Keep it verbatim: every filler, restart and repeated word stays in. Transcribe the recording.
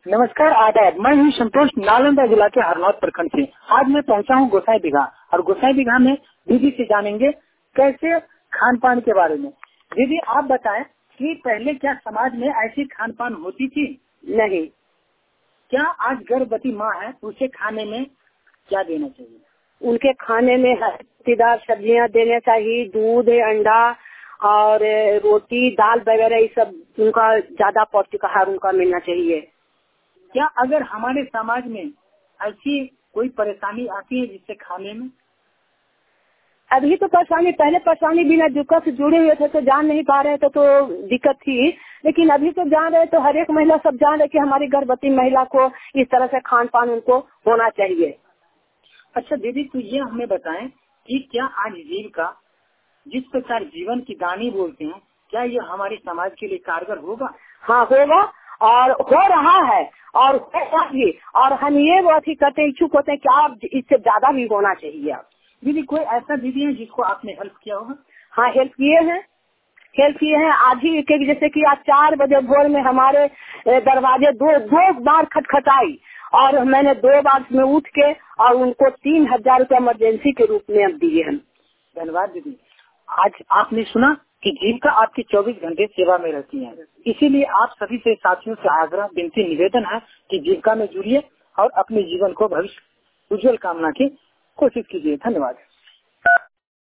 नमस्कार, आदाब। मैं हूँ संतोष, नालंदा जिला के हरनौत प्रखंड से। आज मैं पहुँचा हूँ गोसाई बिघा और गोसाई बिघा में दीदी से जानेंगे कैसे खान पान के बारे में। दीदी आप बताएं कि पहले क्या समाज में ऐसी खान पान होती थी? नहीं। क्या आज गर्भवती माँ है उसे खाने में क्या देना चाहिए? उनके खाने में हल्दीदार सब्जियां देने चाहिए, दूध, अंडा और रोटी, दाल वगैरह, ये सब उनका ज्यादा पौष्टिक आहार उनका मिलना चाहिए। क्या अगर हमारे समाज में ऐसी कोई परेशानी आती है जिससे खाने में? अभी तो परेशानी, पहले परेशानी बिना दिक्कत से जुड़े हुए थे तो जान नहीं पा रहे थे तो दिक्कत थी, लेकिन अभी तो जान रहे तो हर एक महिला सब जान रहे कि हमारी गर्भवती महिला को इस तरह से खान पान उनको होना चाहिए। अच्छा दीदी, तो ये हमें बताएं कि क्या आज जीविका जिस प्रकार जीवन की दानी बोलते हैं, क्या ये हमारे समाज के लिए कारगर होगा? हाँ होगा और हो रहा है और होगा भी, और हम ये वो अथी करते इच्छुक होते हैं कि आप इससे ज्यादा भी होना चाहिए। दीदी कोई ऐसा दीदी है जिसको आपने हेल्प किया होगा? हाँ हेल्प किए हैं, हेल्प किए हैं। आज ही के जैसे कि आज चार बजे भोर में हमारे दरवाजे दो दो बार खटखटाई और मैंने दो बार में उठ के और उनको तीन हजार रूपया इमरजेंसी के रूप में अब दिए हैं। धन्यवाद दीदी। आज आपने सुना कि जीविका आपकी चौबीस घंटे सेवा में रहती है, इसीलिए आप सभी से साथियों से आग्रह, विनती, निवेदन है कि जीविका में जुड़िए और अपने जीवन को भविष्य उज्जवल कामना की कोशिश कीजिए। धन्यवाद।